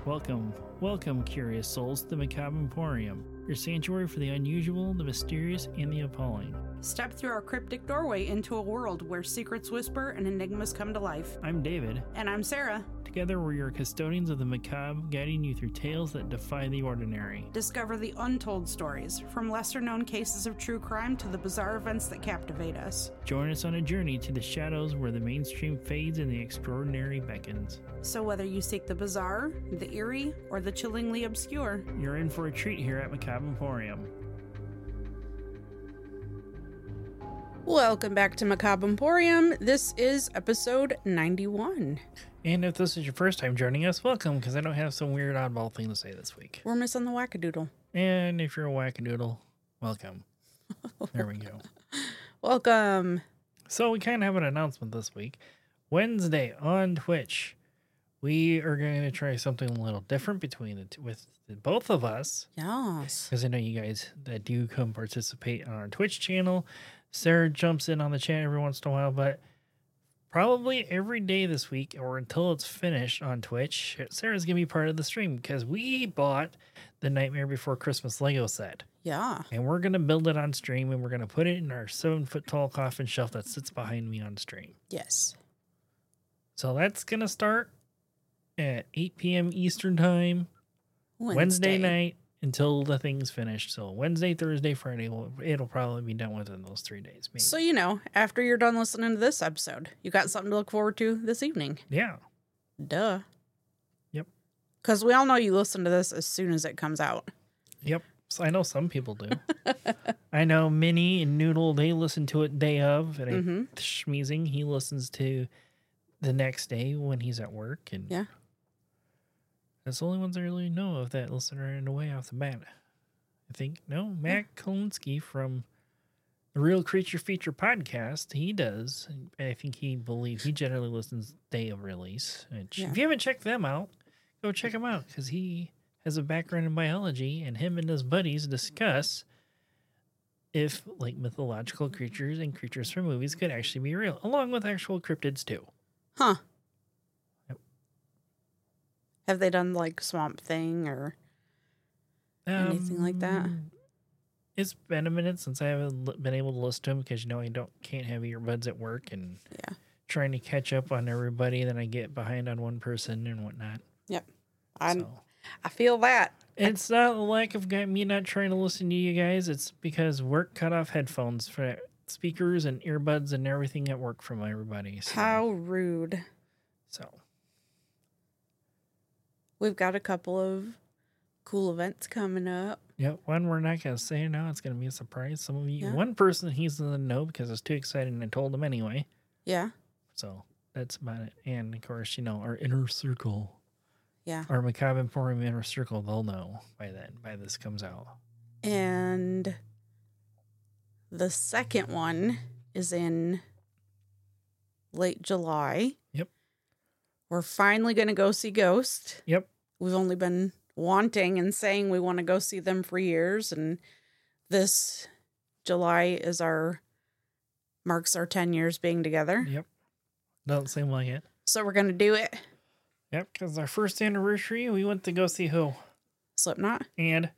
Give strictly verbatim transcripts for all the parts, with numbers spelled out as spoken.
Welcome, welcome, curious souls, to the Macabre Emporium, your sanctuary for the unusual, the mysterious, and the appalling. Step through our cryptic doorway into a world where secrets whisper and enigmas come to life. I'm David. And I'm Sarah. Together, we're your custodians of the macabre, guiding you through tales that defy the ordinary. Discover the untold stories, from lesser-known cases of true crime to the bizarre events that captivate us. Join us on a journey to the shadows where the mainstream fades and the extraordinary beckons. So whether you seek the bizarre, the eerie, or the chillingly obscure, you're in for a treat here at Macabre Emporium. Welcome back to Macabre Emporium. This is episode ninety-one. And if this is your first time joining us, welcome, because I don't have some weird oddball thing to say this week. We're missing the wackadoodle. And if you're a wackadoodle, welcome. There we go. Welcome. So we kind of have an announcement this week. Wednesday on Twitch, we are going to try something a little different between the two, with the, both of us. Yes. Because I know you guys that do come participate on our Twitch channel. Sarah jumps in on the chat every once in a while, but probably every day this week or until it's finished on Twitch, Sarah's going to be part of the stream because we bought the Nightmare Before Christmas Lego set. Yeah. And we're going to build it on stream and we're going to put it in our seven foot tall coffin shelf that sits behind me on stream. Yes. So that's going to start at eight p.m. Eastern time, Wednesday. Wednesday night until the thing's finished. So Wednesday, Thursday, Friday, well, it'll probably be done within those three days. Maybe. So, you know, after you're done listening to this episode, you got something to look forward to this evening. Yeah. Duh. Yep. Because we all know you listen to this as soon as it comes out. Yep. So I know some people do. I know Minnie and Noodle, they listen to it day of. And mm-hmm. I, Schmeezing, he listens to the next day when he's at work. And yeah. That's the only ones I really know of that listen right away off the bat. I think, no, Matt yeah. Kolinsky from the Real Creature Feature podcast, he does. I think he believes he generally listens day of release. Which, yeah. If you haven't checked them out, go check him out because he has a background in biology and him and his buddies discuss if like mythological creatures and creatures from movies could actually be real, along with actual cryptids too. Huh. Have they done like Swamp Thing or anything um, like that? It's been a minute since I haven't been able to listen to them because, you know, I don't can't have earbuds at work and yeah. trying to catch up on everybody. Then I get behind on one person and whatnot. Yep. I so, I feel that. It's not a lack of me not trying to listen to you guys. It's because work cut off headphones for speakers and earbuds and everything at work from everybody. So. How rude. So. We've got a couple of cool events coming up. Yep, one we're not going to say now. It's going to be a surprise. Some of you, yeah. one person, he's in the know because it's too exciting and I told him anyway. Yeah. So that's about it. And of course, you know, our inner circle. Yeah. Our Macabre Emporium inner circle, they'll know by then, by this comes out. And the second one is in late July. Yep. We're finally going to go see Ghost. Yep. We've only been wanting and saying we want to go see them for years. And this July is our, marks our ten years being together. Yep. Doesn't seem like it. So we're going to do it. Yep. Because our first anniversary, we went to go see who? Slipknot. And,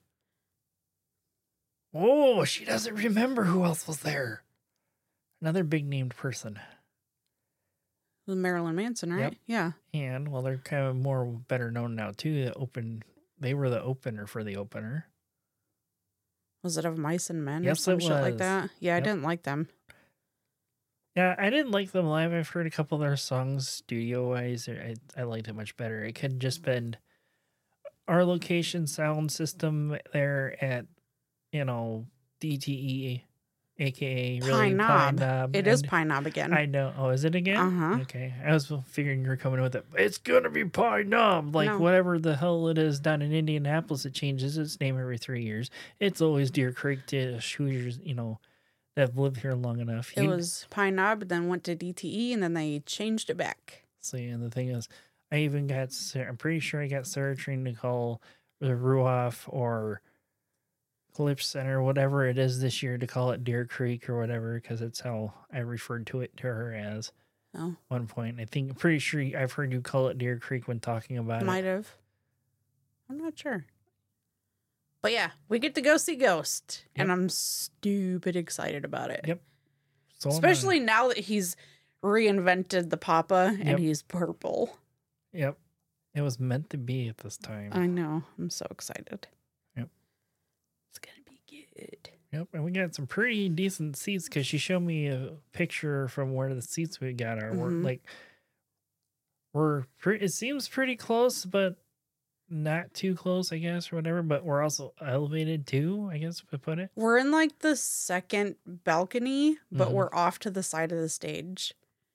oh, she doesn't remember who else was there. Another big named person. Marilyn Manson, right? Yep. Yeah. And, well, they're kind of more better known now, too. The open, they were the opener for the opener. Was it of Mice and Men yes, or some it shit was. like that? Yeah, yep. I didn't like them. Yeah, I didn't like them live. I've heard a couple of their songs studio-wise. I, I liked it much better. It could just been our location sound system there at, you know, D T E. A K A really Pine Knob. Pine Knob. It is Pine Knob again. I know. Oh, is it again? Uh-huh. Okay. I was figuring you were coming with it. It's going to be Pine Knob. Like, no. whatever the hell it is down in Indianapolis, it changes its name every three years. It's always Deer Creek to Hoosiers, you know, that have lived here long enough. It you, was Pine Knob, then went to D T E, and then they changed it back. See, and the thing is, I even got, I'm pretty sure I got Sarah trained to call the Ruoff or Calypso Center, whatever it is this year, to call it Deer Creek or whatever, because it's how I referred to it to her as. Oh. One point. I think, I'm pretty sure I've heard you call it Deer Creek when talking about Might it. have. I'm not sure. But yeah, we get to go see Ghost, Yep. and I'm stupid excited about it. Yep. So am I. Especially now that he's reinvented the Papa and Yep. he's purple. Yep. It was meant to be at this time. I know. I'm so excited. Yep. It's going to be good. Yep. And we got some pretty decent seats because she showed me a picture from where the seats we got are. We're Mhm. like, we're pretty, it seems pretty close, but not too close, I guess, or whatever. But we're also elevated too, I guess we put it. We're in like the second balcony, but Mhm. we're off to the side of the stage.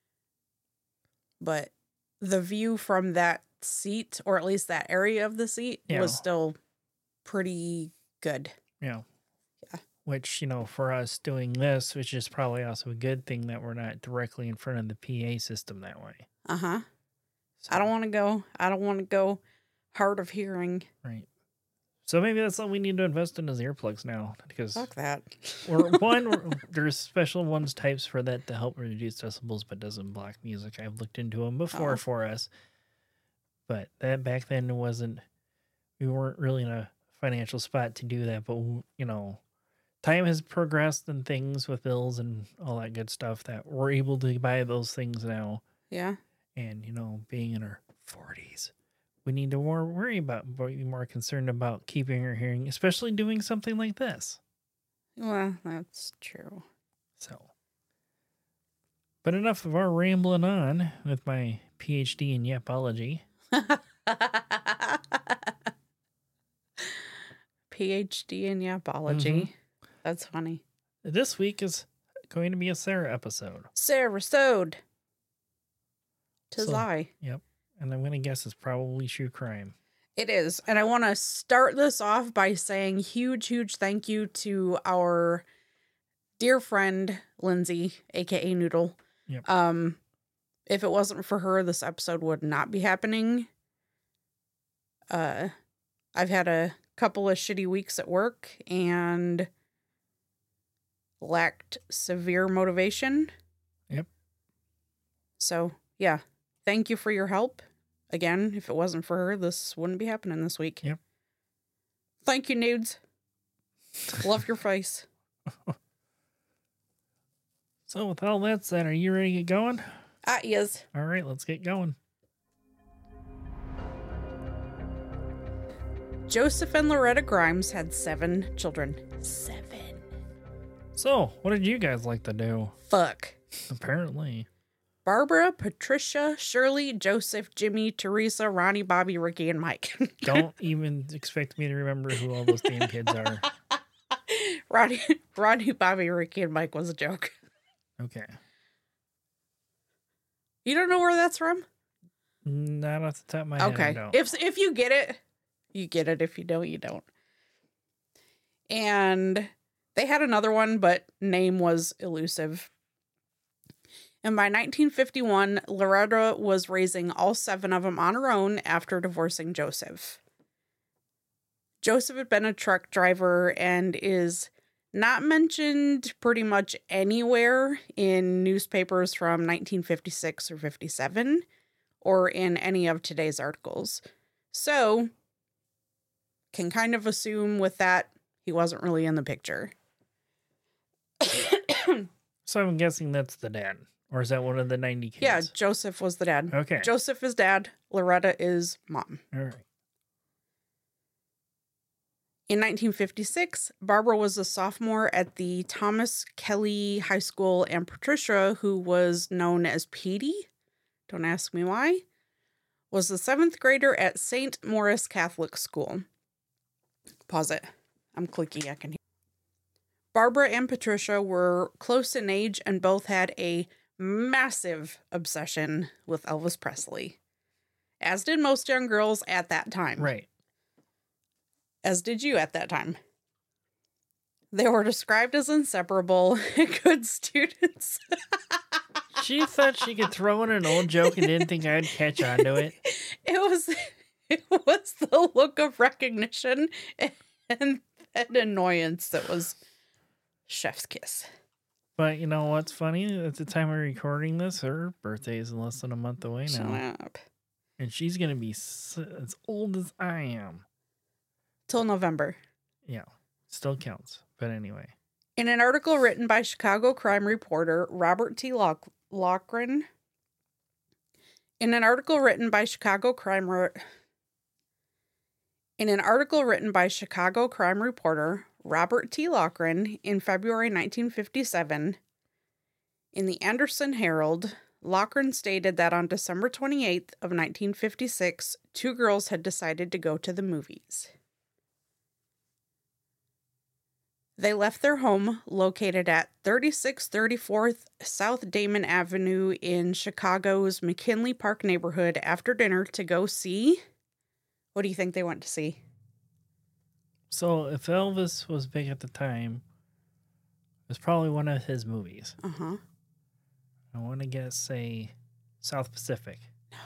But the view from that seat, or at least that area of the seat, Yeah. was still pretty good. Yeah. Yeah. Which, you know, for us doing this, which is probably also a good thing that we're not directly in front of the P A system that way. Uh huh. So, I don't want to go. I don't want to go hard of hearing. Right. So maybe that's something we need to invest in is earplugs now, because Fuck that. or one, we're- there's special ones types for that to help reduce decibels, but doesn't block music. I've looked into them before Oh. for us, but that back then wasn't. We weren't really in a financial spot to do that. But you know, time has progressed and things with bills and all that good stuff that we're able to buy those things now. Yeah. And you know, being in our forties, we need to more worry about, be more concerned about keeping our hearing, especially doing something like this. Well, that's true. So, but enough of our rambling on with my P H D in yapology. P H D in yapology. That's funny. This week is going to be a Sarah episode. Sarah Sode. Tis So- I. Yep. And I'm going to guess it's probably true crime. It is. And I want to start this off by saying huge, huge thank you to our dear friend, Lindsay, a k a. Noodle. Yep. Um, if it wasn't for her, this episode would not be happening. Uh, I've had a couple of shitty weeks at work and lacked severe motivation. Yep. So, yeah. Thank you for your help. Again, if it wasn't for her, this wouldn't be happening this week. Yep. Thank you, nudes. Love your face. So with all that said, are you ready to get going? Ah, yes. All right, let's get going. Joseph and Loretta Grimes had seven children. Seven. So, what did you guys like to do? Fuck. Apparently. Barbara, Patricia, Shirley, Joseph, Jimmy, Teresa, Ronnie, Bobby, Ricky, and Mike. Don't even expect me to remember who all those damn kids are. Ronnie, Ronnie, Bobby, Ricky, and Mike was a joke. Okay. You don't know where that's from? Not off the top of my head. I Okay. don't. If if you get it, you get it. If you don't, you don't. And they had another one, but name was elusive. And by nineteen fifty-one, Loretta was raising all seven of them on her own after divorcing Joseph. Joseph had been a truck driver and is not mentioned pretty much anywhere in newspapers from nineteen fifty-six or fifty-seven or in any of today's articles. So, can kind of assume with that, he wasn't really in the picture. So I'm guessing that's the dad. Or is that one of the ninety kids? Yeah, Joseph was the dad. Okay. Joseph is dad. Loretta is mom. All right. In nineteen fifty-six, Barbara was a sophomore at the Thomas Kelly High School, and Patricia, who was known as Petey, don't ask me why, was the seventh grader at Saint Maurice Catholic School. Pause it. I'm clicky. I can hear. Barbara and Patricia were close in age and both had a massive obsession with Elvis Presley, as did most young girls at that time. Right. As did you at that time. They were described as inseparable and good students. She thought she could throw in an old joke and didn't think I'd catch on to it. It was it was the look of recognition and, and annoyance that was chef's kiss. But you know what's funny? At the time of recording this, her birthday is less than a month away now. Shut up. And she's going to be s- as old as I am. Till November. Yeah, still counts. But anyway. In an article written by Chicago crime reporter Robert T. Loch- Lochran, in an article written by Chicago crime re- in an article written by Chicago crime reporter Robert T. Lochran in February nineteen fifty-seven, in the Anderson Herald, Lochran stated that on December twenty-eighth of nineteen fifty-six, two girls had decided to go to the movies. They left their home, located at thirty-six thirty-fourth South Damon Avenue in Chicago's McKinley Park neighborhood, after dinner to go see... What do you think they went to see? So, if Elvis was big at the time, it was probably one of his movies. Uh-huh. I want to guess, say, South Pacific. No.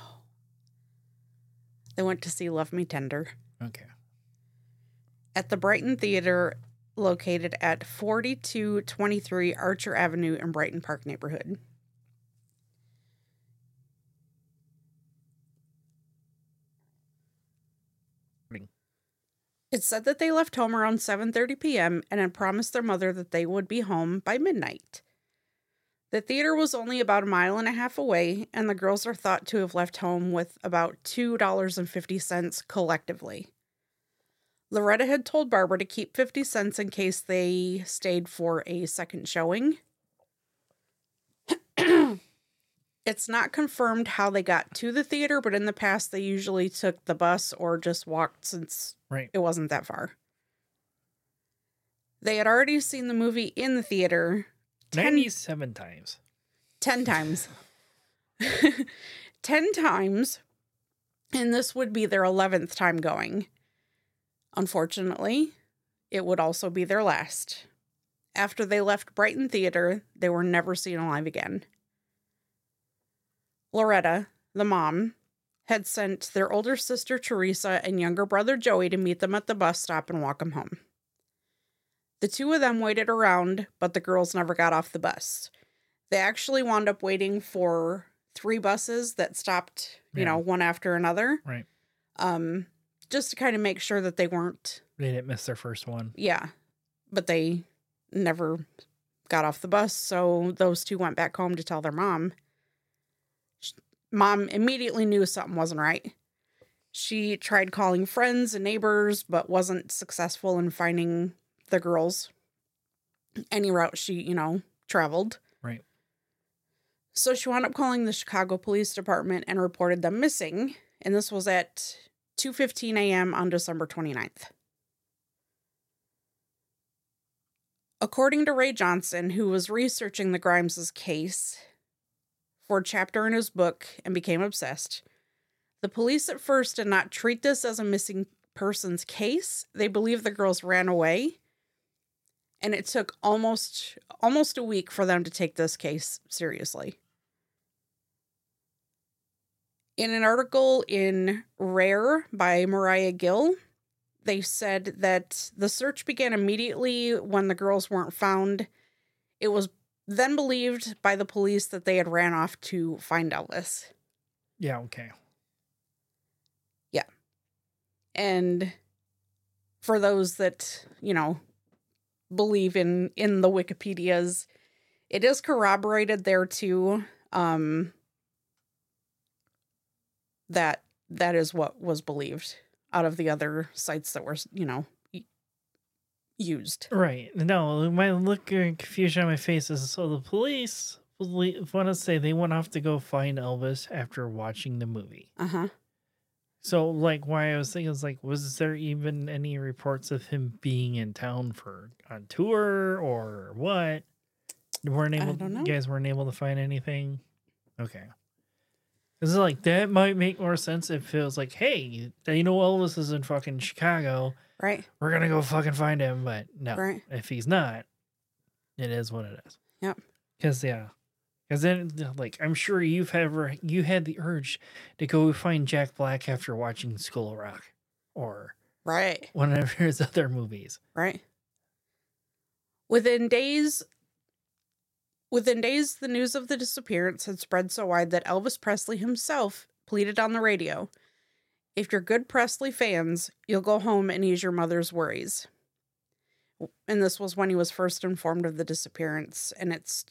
They went to see Love Me Tender. Okay. At the Brighton Theater, located at forty-two twenty-three Archer Avenue in Brighton Park neighborhood. It said that they left home around seven thirty p.m. and had promised their mother that they would be home by midnight. The theater was only about a mile and a half away, and the girls are thought to have left home with about two dollars and fifty cents collectively. Loretta had told Barbara to keep fifty cents in case they stayed for a second showing. It's not confirmed how they got to the theater, but in the past they usually took the bus or just walked since right. it wasn't that far. They had already seen the movie in the theater ten, ninety-seven times. Ten times. Ten times, and this would be their eleventh time going. Unfortunately, it would also be their last. After they left Brighton Theater, they were never seen alive again. Loretta, the mom, had sent their older sister Teresa and younger brother Joey to meet them at the bus stop and walk them home. The two of them waited around, but the girls never got off the bus. They actually wound up waiting for three buses that stopped, you Yeah. know, one after another. Right. Um, just to kind of make sure that they weren't... They didn't miss their first one. Yeah, but they never got off the bus, so those two went back home to tell their mom. Mom immediately knew something wasn't right. She tried calling friends and neighbors, but wasn't successful in finding the girls. Any route she, you know, traveled. Right. So she wound up calling the Chicago Police Department and reported them missing. And this was at two fifteen a.m. on December twenty-ninth. According to Ray Johnson, who was researching the Grimes' case for a chapter in his book and became obsessed, the police at first did not treat this as a missing persons case. They believed the girls ran away, and it took almost almost a week for them to take this case seriously. In an article in Rare by Mariah Gill, they said that the search began immediately when the girls weren't found. It was then believed by the police that they had ran off to find Elvis. Yeah, okay. Yeah. And for those that, you know, believe in, in the Wikipedias, it is corroborated there too. Um, that that is what was believed out of the other sites that were, you know, used. Right. No, my look of confusion on my face is so the police want to say they went off to go find Elvis after watching the movie. Uh-huh. So, like, why I was thinking is like, was there even any reports of him being in town for on tour or what? Weren't able, I don't know. You guys weren't able to find anything? Okay. It's like, that might make more sense if it was like, hey, you know Elvis is in fucking Chicago. Right. We're going to go fucking find him. But no, Right. if he's not, it is what it is. Yep. Because, yeah. Because then, like, I'm sure you've ever, you had the urge to go find Jack Black after watching School of Rock. Or Right. one of his other movies. Right. Within days... Within days, the news of the disappearance had spread so wide that Elvis Presley himself pleaded on the radio. If you're good Presley fans, you'll go home and ease your mother's worries. And this was when he was first informed of the disappearance. And it's...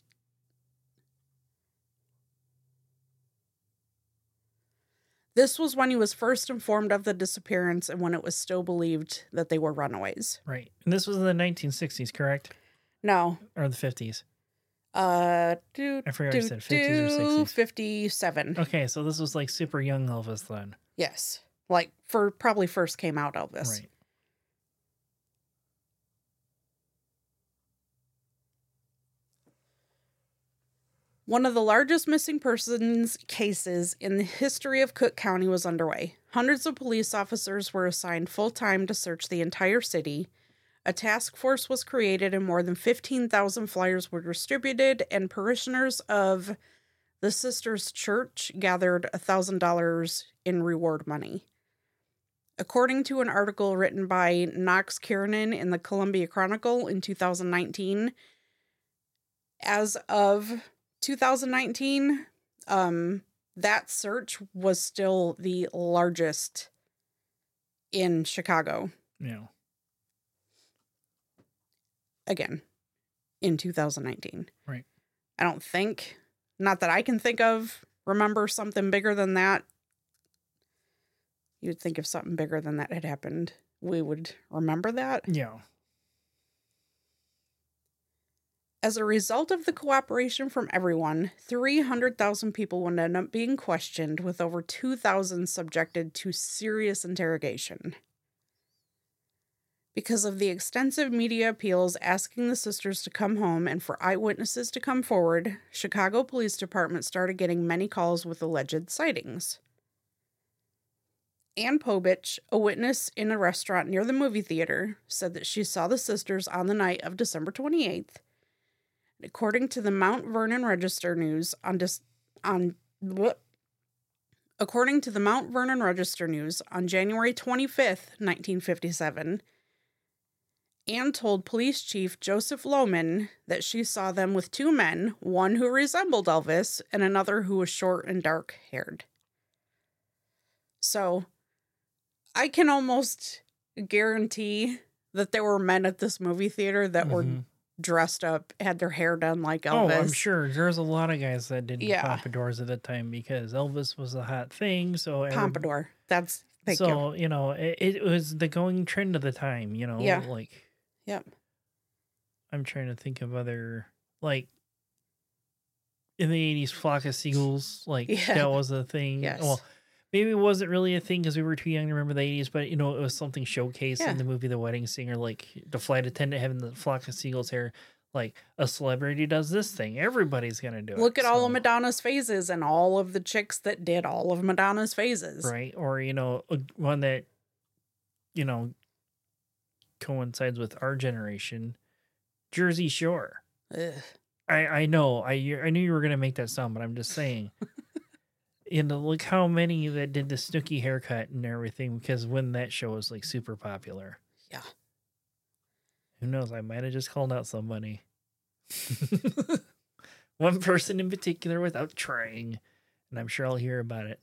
This was when he was first informed of the disappearance and when it was still believed that they were runaways. Right. And this was in the nineteen sixties, correct? No. Or the fifties? Uh, do, I forgot do, what you said, fifties or sixties. fifty-seven. Okay, so this was like super young Elvis then. Yes. Like, for probably first came out Elvis. Right. One of the largest missing persons cases in the history of Cook County was underway. Hundreds of police officers were assigned full-time to search the entire city. A task force was created and more than fifteen thousand flyers were distributed, and parishioners of the Sisters Church gathered one thousand dollars in reward money. According to an article written by Knox Kiernan in the Columbia Chronicle in two thousand nineteen, as of two thousand nineteen, um, that search was still the largest in Chicago. Yeah. Again, in two thousand nineteen. Right. I don't think, not that I can think of, remember something bigger than that. You'd think if something bigger than that had happened, we would remember that. Yeah. As a result of the cooperation from everyone, three hundred thousand people would end up being questioned, with over two thousand subjected to serious interrogation. Because of the extensive media appeals asking the sisters to come home and for eyewitnesses to come forward, Chicago Police Department started getting many calls with alleged sightings. Ann Pobich, a witness in a restaurant near the movie theater, said that she saw the sisters on the night of December twenty-eighth. According to the Mount Vernon Register News on dis- on bleh. According to the Mount Vernon Register News on January twenty-fifth, nineteen fifty-seven, Ann told Police Chief Joseph Lohman that she saw them with two men, one who resembled Elvis and another who was short and dark-haired. So, I can almost guarantee that there were men at this movie theater that Mm-hmm. were dressed up, had their hair done like Elvis. Oh, I'm sure there's a lot of guys that did Yeah. pompadours at the time because Elvis was a hot thing. So every- Pompadour. That's, thank so you. you know it, it was the going trend of the time. You know, Yeah. like Yep. I'm trying to think of other like in the eighties, Flock of Seagulls. Like Yeah. that was a thing. Yes. Well, maybe it wasn't really a thing because we were too young to remember the eighties, but you know, it was something showcased Yeah. in the movie The Wedding Singer, like the flight attendant having the Flock of Seagulls hair. Like a celebrity does this thing, everybody's gonna do it. Look at all so- of Madonna's phases and all of the chicks that did all of Madonna's phases. right? Or you know, a- one that you know coincides with our generation, Jersey Shore. Ugh. I I know I I knew you were gonna make that sound, but I'm just saying. You know, look how many that did the Snooki haircut and everything because when that show was like super popular. Yeah. Who knows? I might have just called out somebody. One person in particular without trying, and I'm sure I'll hear about it.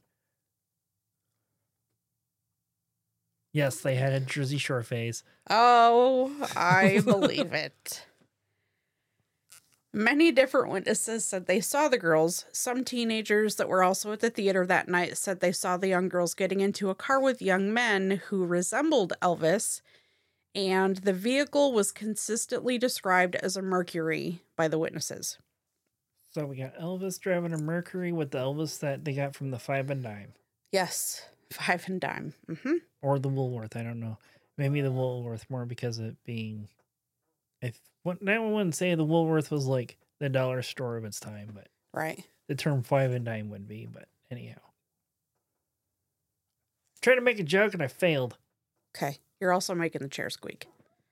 Yes, they had a Jersey Shore phase. Oh, I believe it. Many different witnesses said they saw the girls. Some teenagers that were also at the theater that night said they saw the young girls getting into a car with young men who resembled Elvis, and the vehicle was consistently described as a Mercury by the witnesses. So we got Elvis driving a Mercury with the Elvis that they got from the Five and Dime. Yes, five and dime. Mm-hmm. Or the Woolworth, I don't know. Maybe the Woolworth more because of it being... If what I wouldn't say the Woolworth was like the dollar store of its time, but Right. the term five and dime would be. But anyhow, tried to make a joke and I failed. Okay. You're also making the chair squeak.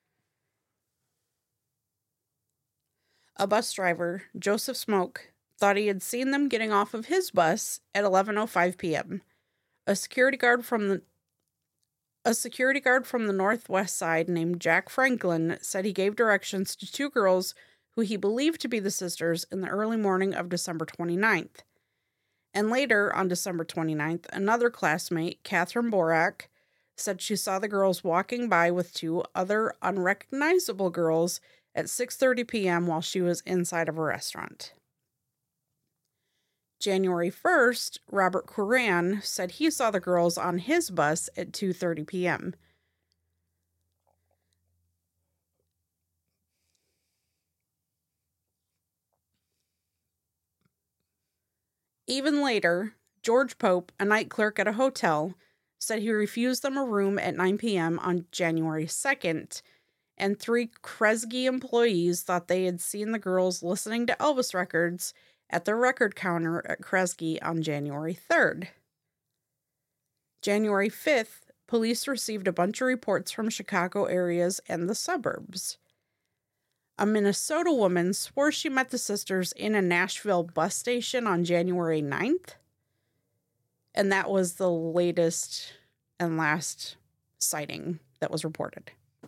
A bus driver, Joseph Smoke, thought he had seen them getting off of his bus at eleven oh five p.m. A security guard from the A security guard from the northwest side named Jack Franklin said he gave directions to two girls who he believed to be the sisters in the early morning of December twenty-ninth. And later, on December twenty-ninth, another classmate, Catherine Borak, said she saw the girls walking by with two other unrecognizable girls at six thirty p.m. while she was inside of a restaurant. January first, Robert Curran said he saw the girls on his bus at two thirty p.m. Even later, George Pope, a night clerk at a hotel, said he refused them a room at nine p.m. on January second, and three Kresge employees thought they had seen the girls listening to Elvis records at the record counter at Kresge on January third. January fifth, police received a bunch of reports from Chicago areas and the suburbs. A Minnesota woman swore she met the sisters in a Nashville bus station on January ninth. And that was the latest and last sighting that was reported.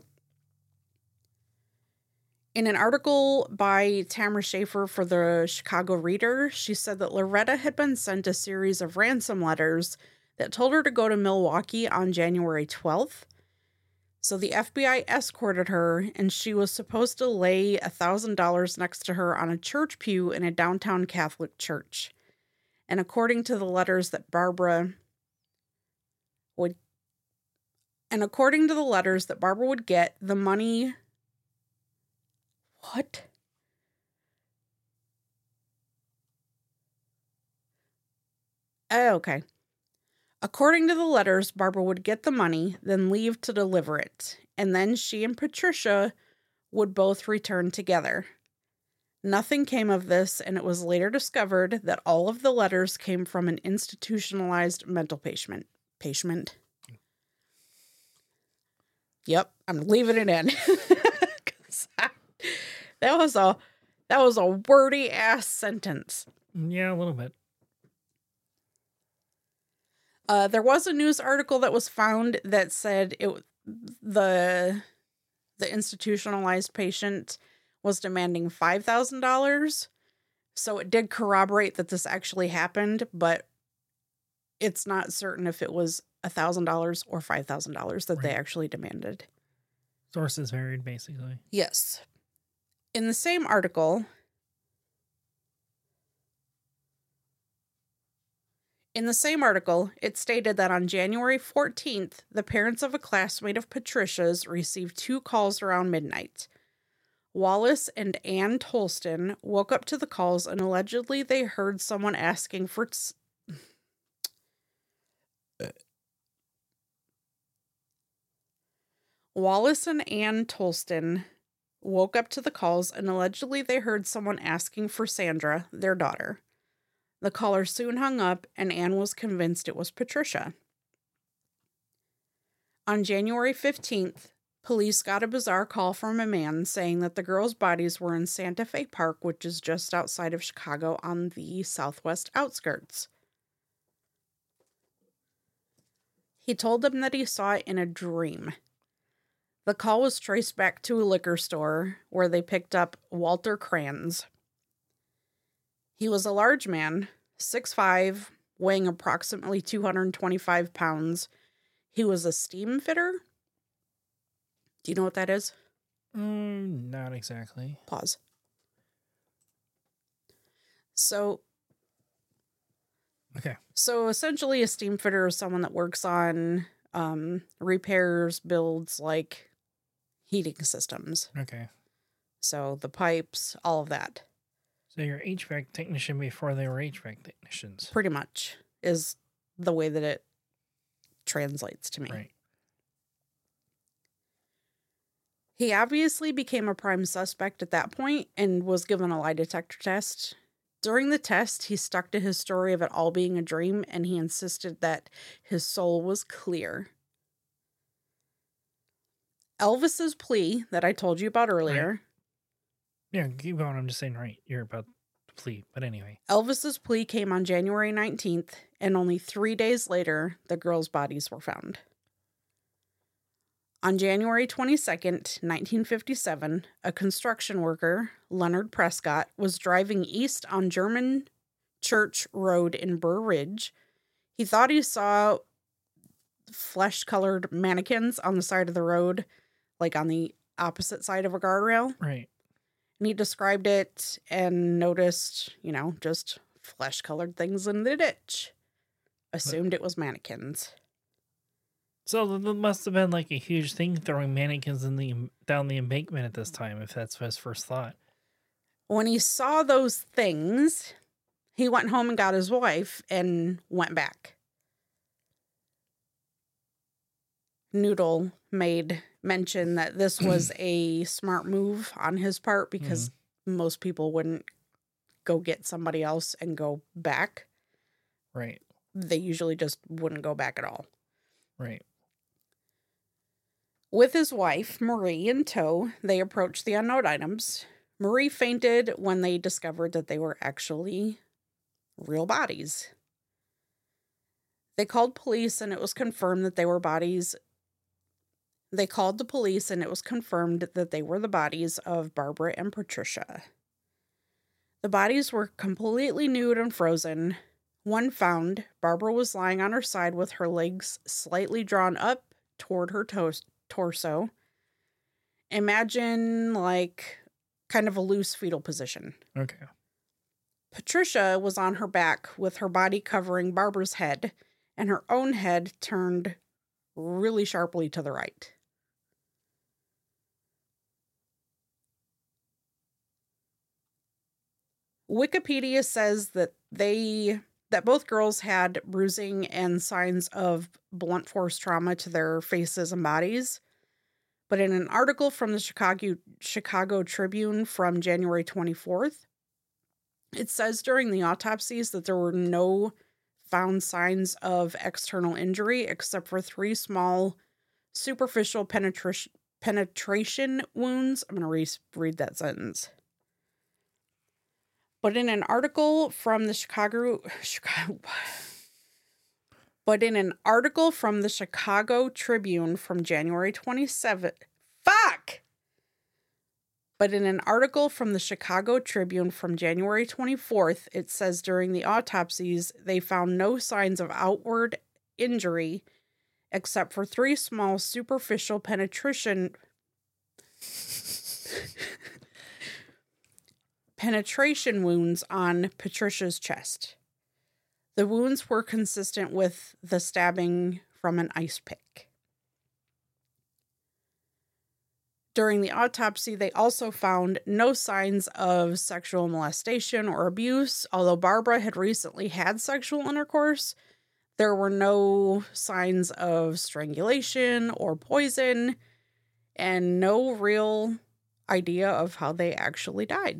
In an article by Tamara Schaefer for the Chicago Reader, she said that Loretta had been sent a series of ransom letters that told her to go to Milwaukee on January twelfth. So the F B I escorted her, and she was supposed to lay one thousand dollars next to her on a church pew in a downtown Catholic church. And according to the letters that Barbara would, and according to the letters that Barbara would get, the money, what? Oh, okay. According to the letters, Barbara would get the money, then leave to deliver it, and then she and Patricia would both return together. Nothing came of this, and it was later discovered that all of the letters came from an institutionalized mental patient. Patient? Yep, I'm leaving it in. I, that was a that was a wordy ass sentence. Yeah, a little bit. Uh, there was a news article that was found that said it the the institutionalized patient was demanding five thousand dollars. So it did corroborate that this actually happened, but it's not certain if it was one thousand dollars or five thousand dollars that right. they actually demanded. Sources varied, basically. Yes. In the same article, In the same article, it stated that on January fourteenth, the parents of a classmate of Patricia's received two calls around midnight. Wallace and Ann Tolston woke up to the calls and allegedly they heard someone asking for... T- Wallace and Ann Tolston woke up to the calls and allegedly they heard someone asking for Sandra, their daughter. The caller soon hung up, and Anne was convinced it was Patricia. On January fifteenth, police got a bizarre call from a man saying that the girls' bodies were in Santa Fe Park, which is just outside of Chicago on the southwest outskirts. He told them that he saw it in a dream. The call was traced back to a liquor store where they picked up Walter Kranz. He was a large man, six foot five, weighing approximately two hundred twenty-five pounds. He was a steam fitter. Do you know what that is? Mm, not exactly. Pause. So, okay. So essentially a steam fitter is someone that works on um, repairs, builds, like heating systems. Okay. So the pipes, all of that. So you're H V A C technician before they were H V A C technicians. Pretty much is the way that it translates to me. Right. He obviously became a prime suspect at that point and was given a lie detector test. During the test, he stuck to his story of it all being a dream, and he insisted that his soul was clear. Elvis's plea that I told you about earlier... Right. Yeah, keep going. I'm just saying, right, you're about to plea. But anyway. Elvis's plea came on January nineteenth, and only three days later, the girls' bodies were found. On January twenty-second, nineteen fifty-seven, a construction worker, Leonard Prescott, was driving east on German Church Road in Burr Ridge. He thought he saw flesh-colored mannequins on the side of the road, like on the opposite side of a guardrail. Right. And he described it and noticed, you know, just flesh-colored things in the ditch. Assumed it was mannequins. So there must have been like a huge thing throwing mannequins in the down the embankment at this time, if that's his first thought. When he saw those things, he went home and got his wife and went back. Noodle made mention that this was a smart move on his part because mm. most people wouldn't go get somebody else and go back. Right. They usually just wouldn't go back at all. Right. With his wife, Marie, in tow, they approached the unknown items. Marie fainted when they discovered that they were actually real bodies. They called police and it was confirmed that they were bodies. They called the police and it was confirmed that they were the bodies of Barbara and Patricia. The bodies were completely nude and frozen. One found, Barbara was lying on her side with her legs slightly drawn up toward her to- torso. Imagine like kind of a loose fetal position. Okay. Patricia was on her back with her body covering Barbara's head and her own head turned really sharply to the right. Wikipedia says that they that both girls had bruising and signs of blunt force trauma to their faces and bodies. But in an article from the Chicago Chicago Tribune from January twenty-fourth, it says during the autopsies that there were no found signs of external injury except for three small superficial penetration penetration wounds. I'm going to re- read that sentence. But in an article from the Chicago, Chicago But in an article from the Chicago Tribune from January twenty-seventh, fuck! But in an article from the Chicago Tribune from January twenty-fourth, it says during the autopsies, they found no signs of outward injury except for three small superficial penetration penetration wounds on Patricia's chest. The wounds were consistent with the stabbing from an ice pick. During the autopsy, they also found no signs of sexual molestation or abuse. Although Barbara had recently had sexual intercourse, there were no signs of strangulation or poison, and no real idea of how they actually died.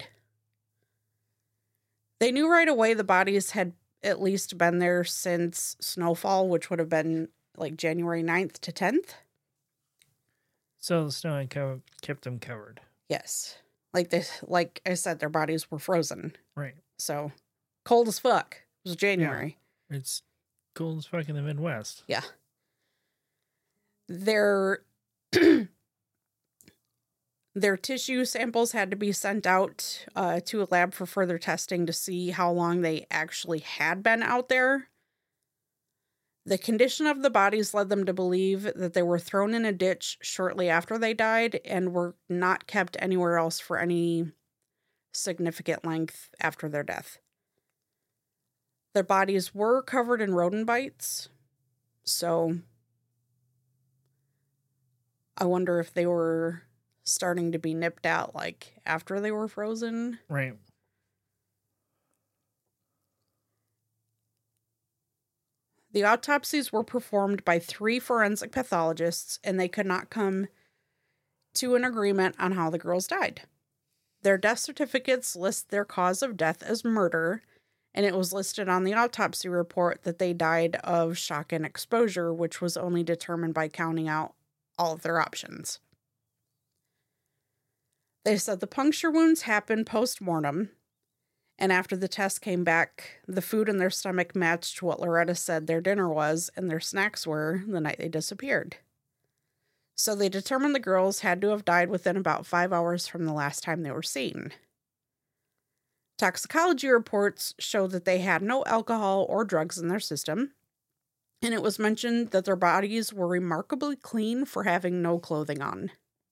They knew right away the bodies had at least been there since snowfall, which would have been like January ninth to tenth. So the snow had co- kept them covered. Yes. Like they, like I said, their bodies were frozen. Right. So cold as fuck. It was January. Yeah. It's cold as fuck in the Midwest. Yeah. Their Their tissue samples had to be sent out uh, to a lab for further testing to see how long they actually had been out there. The condition of the bodies led them to believe that they were thrown in a ditch shortly after they died and were not kept anywhere else for any significant length after their death. Their bodies were covered in rodent bites, so I wonder if they were starting to be nipped out like after they were frozen. Right. The autopsies were performed by three forensic pathologists, and they could not come to an agreement on how the girls died. Their death certificates list their cause of death as murder, and it was listed on the autopsy report that they died of shock and exposure, which was only determined by counting out all of their options. They said the puncture wounds happened post-mortem, and after the test came back, the food in their stomach matched what Loretta said their dinner was and their snacks were the night they disappeared. So they determined the girls had to have died within about five hours from the last time they were seen. Toxicology reports show that they had no alcohol or drugs in their system, and it was mentioned that their bodies were remarkably clean for having no clothing on.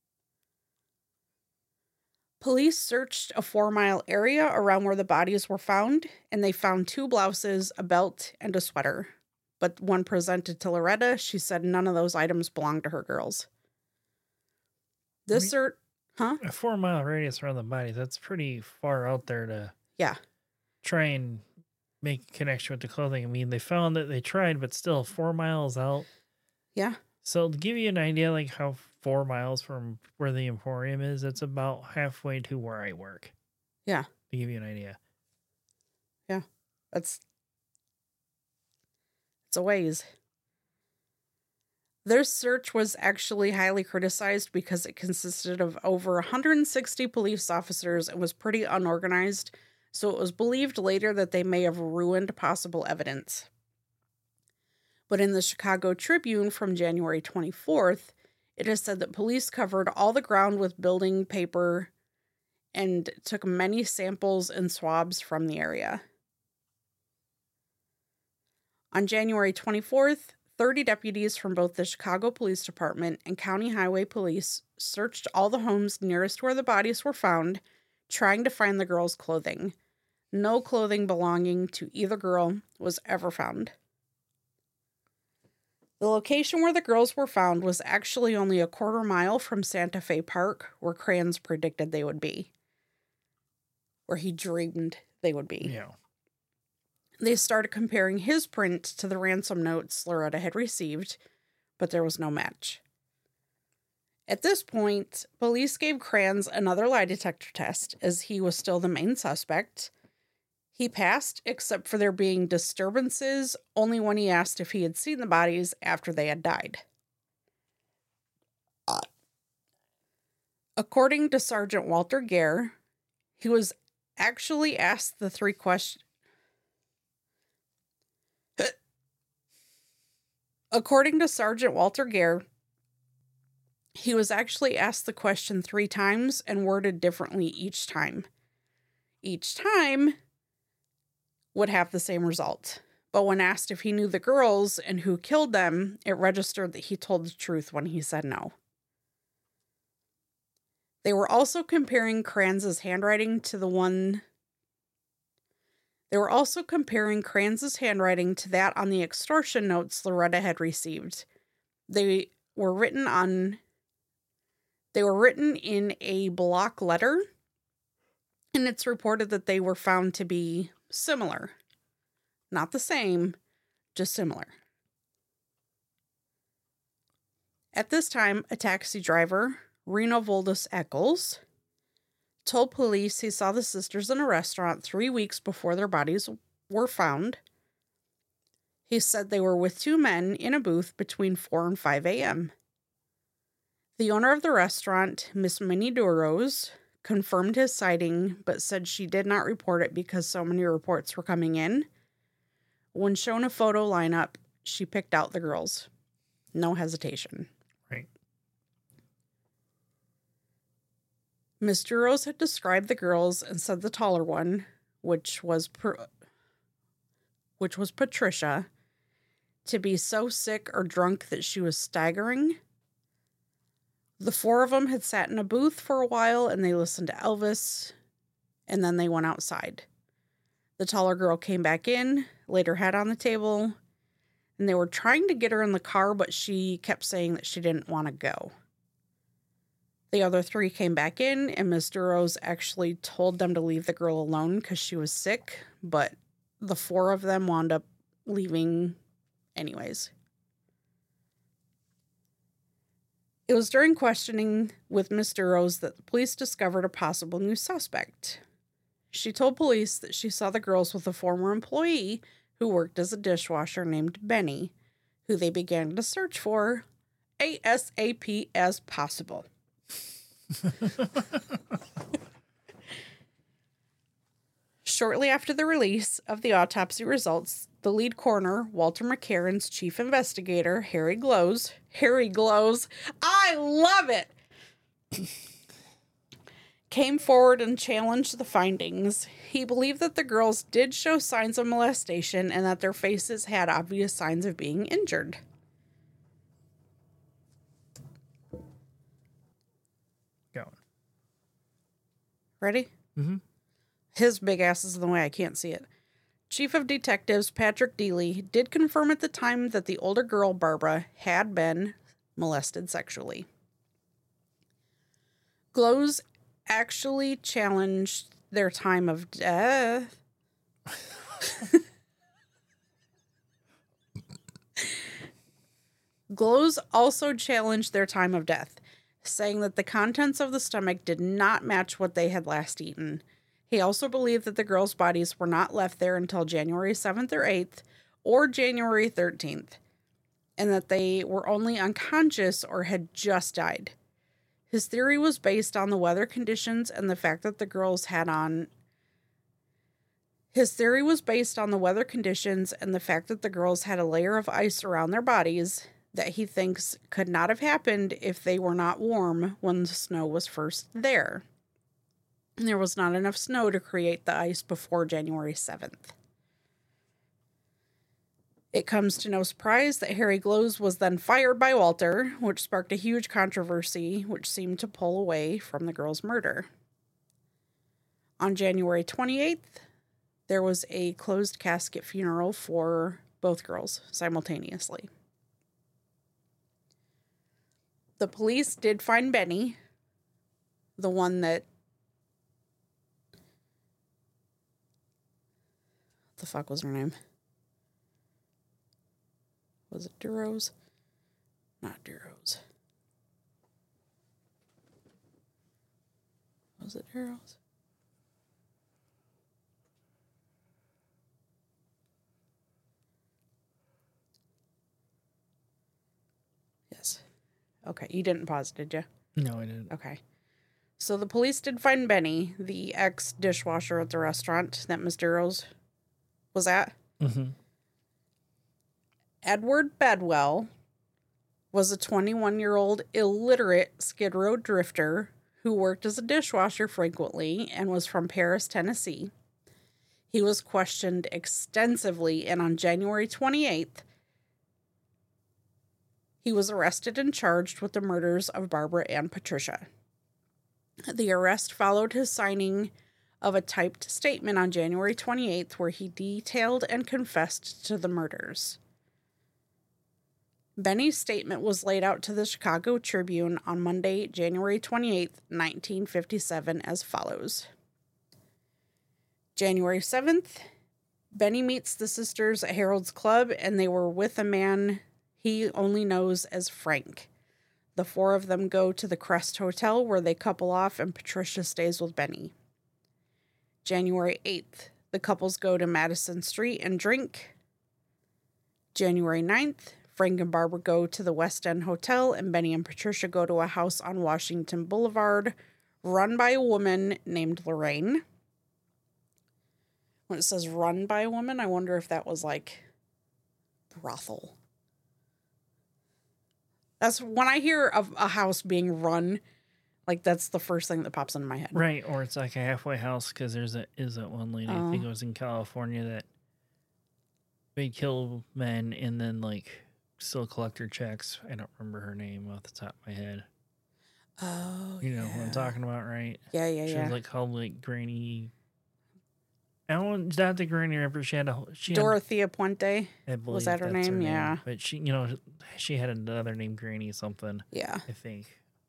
Police searched a four-mile area around where the bodies were found, and they found two blouses, a belt, and a sweater. But when presented to Loretta, she said none of those items belonged to her girls. This I mean, search... Huh? A four mile radius around the body, that's pretty far out there to Yeah. try and make a connection with the clothing. I mean, they found that they tried, but still four miles out. Yeah. So to give you an idea, like how four miles from where the Emporium is, it's about halfway to where I work. Yeah. To give you an idea. Yeah. That's... It's a ways. Their search was actually highly criticized because it consisted of over one hundred sixty police officers and was pretty unorganized, so it was believed later that they may have ruined possible evidence. But in the Chicago Tribune from January twenty-fourth, it is said that police covered all the ground with building paper and took many samples and swabs from the area. On January twenty-fourth, thirty deputies from both the Chicago Police Department and County Highway Police searched all the homes nearest where the bodies were found, trying to find the girls' clothing. No clothing belonging to either girl was ever found. The location where the girls were found was actually only a quarter mile from Santa Fe Park, where Kranz predicted they would be. Where he dreamed they would be. Yeah. They started comparing his print to the ransom notes Loretta had received, but there was no match. At this point, police gave Kranz another lie detector test, as he was still the main suspect. He passed, except for there being disturbances only when he asked if he had seen the bodies after they had died. According to Sergeant Walter Gare, he was actually asked the three questions. According to Sergeant Walter Gare, he was actually asked the question three times and worded differently each time. Each time would have the same result. But when asked if he knew the girls and who killed them, it registered that he told the truth when he said no. They were also comparing Kranz's handwriting to the one... They were also comparing Kranz's handwriting to that on the extortion notes Loretta had received. They were written on... They were written in a block letter, and it's reported that they were found to be similar. Not the same, just similar. At this time, a taxi driver, Reno Voldus Eccles, told police he saw the sisters in a restaurant three weeks before their bodies were found. He said they were with two men in a booth between four and five a.m. The owner of the restaurant, Miss Minnie Duros, confirmed his sighting, but said she did not report it because so many reports were coming in. When shown a photo lineup, she picked out the girls. No hesitation. Right. Miss Duros had described the girls and said the taller one, which was per- which was Patricia, to be so sick or drunk that she was staggering. The four of them had sat in a booth for a while and they listened to Elvis, and then they went outside. The taller girl came back in, laid her head on the table, and they were trying to get her in the car, but she kept saying that she didn't want to go. The other three came back in, and Miss Duros actually told them to leave the girl alone because she was sick, but the four of them wound up leaving anyways. It was during questioning with Miss Duros that the police discovered a possible new suspect. She told police that she saw the girls with a former employee who worked as a dishwasher named Benny, who they began to search for ASAP as possible. Shortly after the release of the autopsy results, the lead coroner, Walter McCarran's chief investigator, Harry Glows, Harry Glows, I love it, came forward and challenged the findings. He believed that the girls did show signs of molestation and that their faces had obvious signs of being injured. Go. Ready? Mm-hmm. His big ass is in the way. I can't see it. Chief of Detectives Patrick Deely did confirm at the time that the older girl, Barbara, had been molested sexually. Glows actually challenged their time of death. Glows also challenged their time of death, saying that the contents of the stomach did not match what they had last eaten. He also believed that the girls' bodies were not left there until January seventh or eighth or January thirteenth, and that they were only unconscious or had just died. His theory was based on the weather conditions and the fact that the girls had on His theory was based on the weather conditions and the fact that the girls had a layer of ice around their bodies that he thinks could not have happened if they were not warm when the snow was first there. And there was not enough snow to create the ice before January seventh. It comes to no surprise that Harry Glows was then fired by Walter, which sparked a huge controversy, which seemed to pull away from the girls' murder. On January twenty-eighth, there was a closed casket funeral for both girls simultaneously. The police did find Benny, the one that... What the fuck was her name? Was it Duros? Not Duros. Was it Duros? Yes. Okay, you didn't pause, did you? No, I didn't. Okay. So the police did find Benny, the ex-dishwasher at the restaurant that Miss Duros was at. Mm-hmm. Edward Bedwell was a twenty-one-year-old illiterate Skid Row drifter who worked as a dishwasher frequently and was from Paris, Tennessee. He was questioned extensively, and on January twenty-eighth, he was arrested and charged with the murders of Barbara and Patricia. The arrest followed his signing of a typed statement on January twenty-eighth where he detailed and confessed to the murders. Benny's statement was laid out to the Chicago Tribune on Monday, January twenty-eighth, nineteen fifty-seven, as follows. January seventh, Benny meets the sisters at Harold's Club, and they were with a man he only knows as Frank. The four of them go to the Crest Hotel, where they couple off, and Patricia stays with Benny. January eighth, the couples go to Madison Street and drink. January ninth, Frank and Barbara go to the West End Hotel, and Benny and Patricia go to a house on Washington Boulevard run by a woman named Lorraine. When it says run by a woman, I wonder if that was like brothel. That's when I hear of a house being run, like that's the first thing that pops into my head. Right, or it's like a halfway house because there's a is that one lady, Oh. I think it was in California, that they'd kill men and then like still collect their checks. I don't remember her name off the top of my head. Oh, You know yeah. what I'm talking about, right? Yeah, yeah, She yeah. was like called like Granny. I don't not the Granny Ripper. She had a she Dorothea Puente. Had, I believe Was that her that's name? Yeah. But she, you know, she had another name, Granny something. Yeah. I think.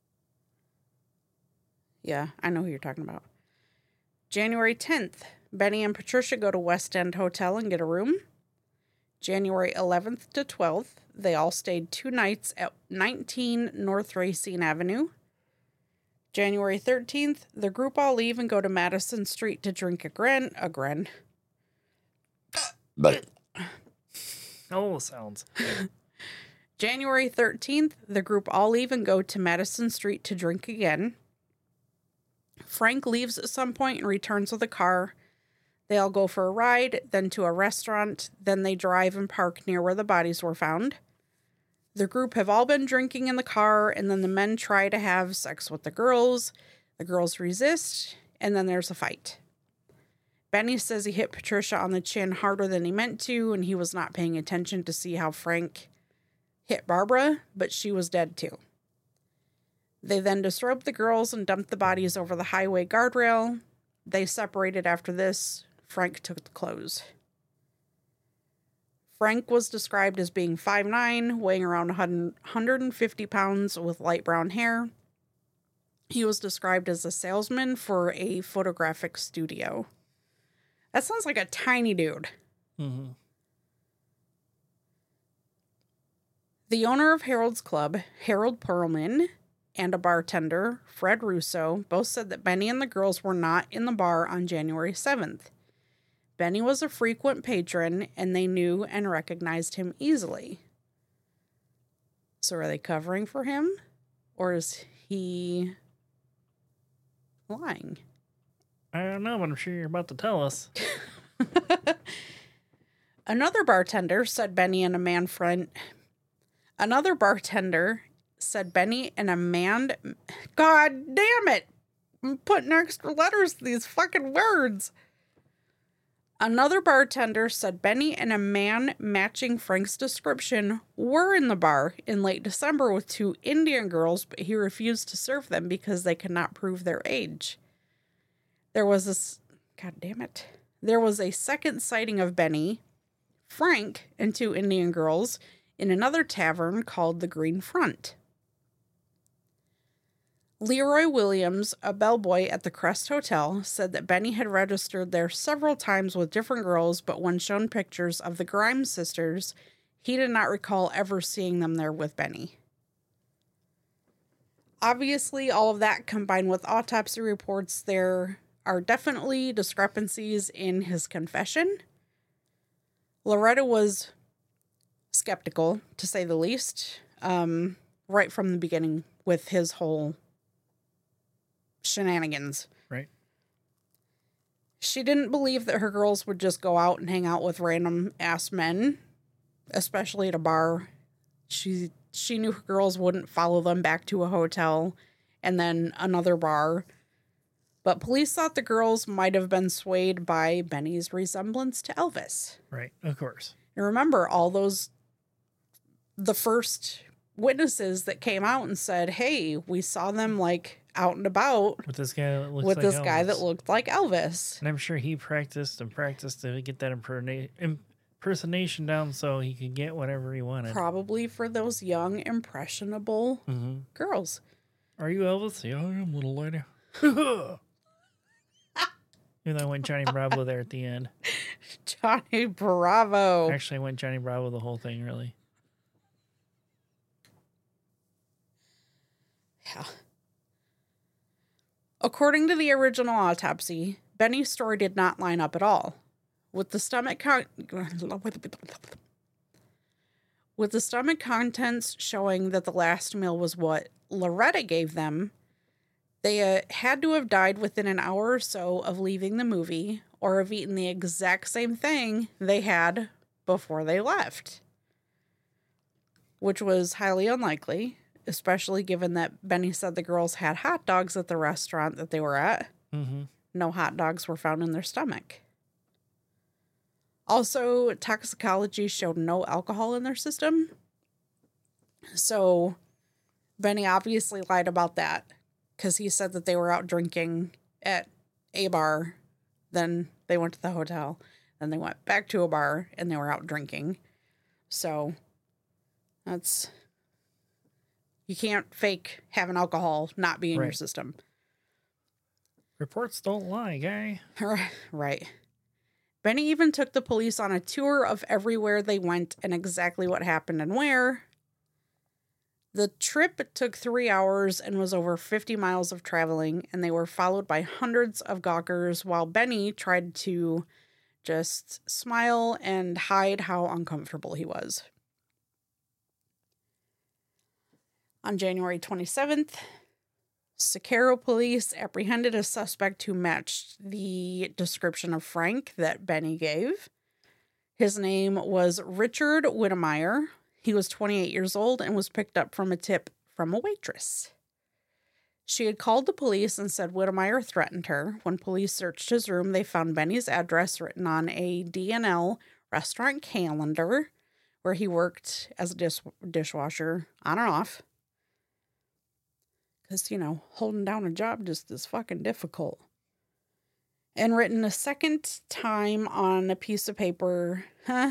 Yeah, I know who you're talking about. January tenth, Benny and Patricia go to West End Hotel and get a room. January eleventh to twelfth, they all stayed two nights at nineteen North Racine Avenue. January thirteenth, the group all leave and go to Madison Street to drink again. Again. But oh, sounds. January thirteenth, the group all leave and go to Madison Street to drink again. Frank leaves at some point and returns with a car. They all go for a ride, then to a restaurant, then they drive and park near where the bodies were found. The group have all been drinking in the car, and then the men try to have sex with the girls. The girls resist, and then there's a fight. Benny says he hit Patricia on the chin harder than he meant to, and he was not paying attention to see how Frank hit Barbara, but she was dead too. They then disrobed the girls and dumped the bodies over the highway guardrail. They separated after this. Frank took the clothes. Frank was described as being five nine, weighing around one hundred fifty pounds with light brown hair. He was described as a salesman for a photographic studio. That sounds like a tiny dude. Mm-hmm. The owner of Harold's Club, Harold Perlman, and a bartender, Fred Russo, both said that Benny and the girls were not in the bar on January seventh. Benny was a frequent patron, and they knew and recognized him easily. So are they covering for him? Or is he lying? I don't know, but I'm sure you're about to tell us. Another bartender said Benny and a man friend... Another bartender said Benny and a man... God damn it! I'm putting extra letters to these fucking words. Another bartender said Benny and a man matching Frank's description were in the bar in late December with two Indian girls, but he refused to serve them because they could not prove their age. There was this... God damn it. There was a second sighting of Benny, Frank, and two Indian girls in another tavern called the Green Front. Leroy Williams, a bellboy at the Crest Hotel, said that Benny had registered there several times with different girls, but when shown pictures of the Grimes sisters, he did not recall ever seeing them there with Benny. Obviously, all of that combined with autopsy reports, there are definitely discrepancies in his confession. Loretta was skeptical, to say the least, um, right from the beginning with his whole shenanigans. Right. She didn't believe that her girls would just go out and hang out with random ass men, especially at a bar. She she knew her girls wouldn't follow them back to a hotel and then another bar. But police thought the girls might have been swayed by Benny's resemblance to Elvis. Right, of course. And remember, all those, the first witnesses that came out and said, hey, we saw them like out and about with this guy that looks with like this Elvis. guy that looked like Elvis. And I'm sure he practiced and practiced to get that imperna- impersonation down so he could get whatever he wanted. Probably for those young, impressionable Mm-hmm. girls. Are you Elvis? Yeah, I am, little lady. Even though I went Johnny Bravo there at the end. Johnny Bravo. Actually, I went Johnny Bravo the whole thing, really. Yeah. According to the original autopsy, Benny's story did not line up at all. With the stomach con- with the stomach contents showing that the last meal was what Loretta gave them, they uh, had to have died within an hour or so of leaving the movie or have eaten the exact same thing they had before they left, which was highly unlikely, especially given that Benny said the girls had hot dogs at the restaurant that they were at. Mm-hmm. No hot dogs were found in their stomach. Also, toxicology showed no alcohol in their system. So, Benny obviously lied about that because he said that they were out drinking at a bar. Then they went to the hotel. Then they went back to a bar and they were out drinking. So, that's... You can't fake having alcohol not be in Right. your system. Reports don't lie, guy. Right. Benny even took the police on a tour of everywhere they went and exactly what happened and where. The trip took three hours and was over fifty miles of traveling, and they were followed by hundreds of gawkers while Benny tried to just smile and hide how uncomfortable he was. On January twenty-seventh, Sicaro police apprehended a suspect who matched the description of Frank that Benny gave. His name was Richard Whittemire. He was twenty-eight years old and was picked up from a tip from a waitress. She had called the police and said Whittemire threatened her. When police searched his room, they found Benny's address written on a D and L restaurant calendar where he worked as a dish- dishwasher on and off. Because, you know, holding down a job just is fucking difficult. And written a second time on a piece of paper. Huh?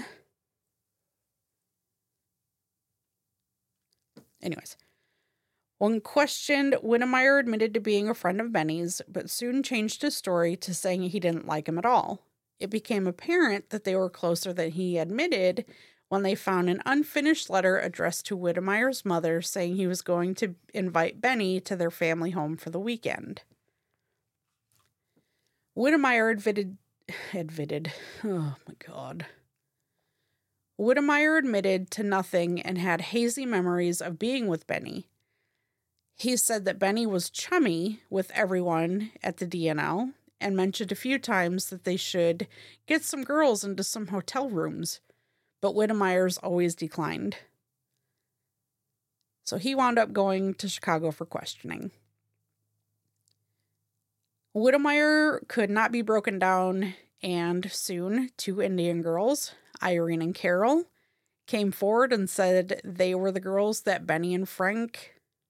Anyways. When questioned, Whittemire admitted to being a friend of Benny's, but soon changed his story to saying he didn't like him at all. It became apparent that they were closer than he admitted when they found an unfinished letter addressed to Whittemire's mother saying he was going to invite Benny to their family home for the weekend. Whittemire admitted... admitted... Oh, my God. Whittemire admitted to nothing and had hazy memories of being with Benny. He said that Benny was chummy with everyone at the D and L and mentioned a few times that they should get some girls into some hotel rooms, but Whittemire's always declined. So he wound up going to Chicago for questioning. Whittemire could not be broken down, and soon two Indian girls, Irene and Carol, came forward and said they were the girls that Benny and Frank...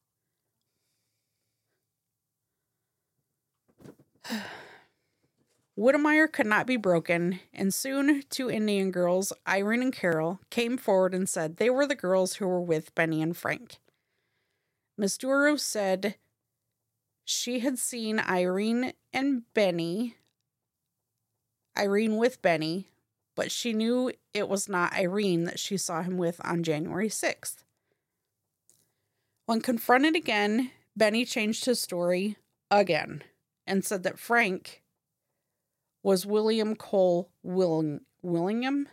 Whittemire could not be broken, and soon two Indian girls, Irene and Carol, came forward and said they were the girls who were with Benny and Frank. Miss Duro said she had seen Irene and Benny, Irene with Benny, but she knew it was not Irene that she saw him with on January sixth. When confronted again, Benny changed his story again and said that Frank was William Cole Will- Willingham.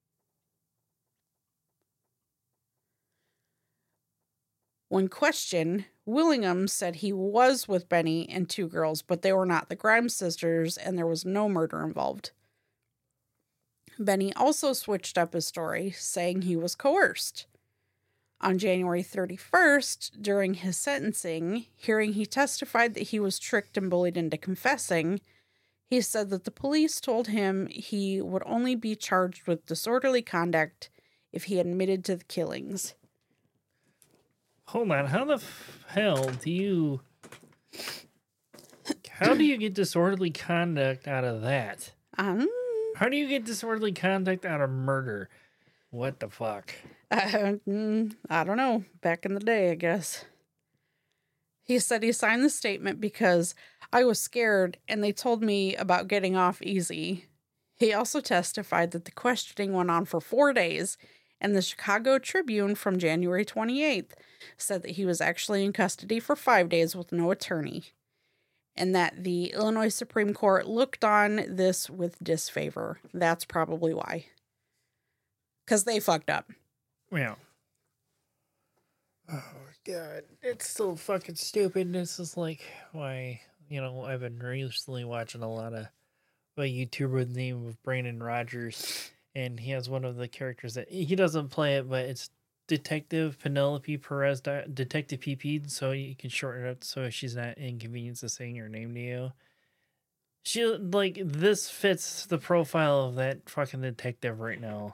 When questioned, Willingham said he was with Benny and two girls, but they were not the Grimes sisters and there was no murder involved. Benny also switched up his story, saying he was coerced. On January thirty-first, during his sentencing hearing, he testified that he was tricked and bullied into confessing. He said that the police told him he would only be charged with disorderly conduct if he admitted to the killings. Hold on, how the f- hell do you... How do you get disorderly conduct out of that? Um, How do you get disorderly conduct out of murder? What the fuck? Uh, mm, I don't know. Back in the day, I guess. He said he signed the statement because I was scared and they told me about getting off easy. He also testified that the questioning went on for four days, and the Chicago Tribune from January twenty-eighth said that he was actually in custody for five days with no attorney, and that the Illinois Supreme Court looked on this with disfavor. That's probably why. Because they fucked up. Yeah. Oh, God. It's so fucking stupid. This is like why, you know, I've been recently watching a lot of a YouTuber with the name of Brandon Rogers, and he has one of the characters that he doesn't play it, but it's Detective Penelope Perez, Detective P P, so you can shorten it up so she's not inconvenienced to saying her name to you. She, like, this fits the profile of that fucking detective right now.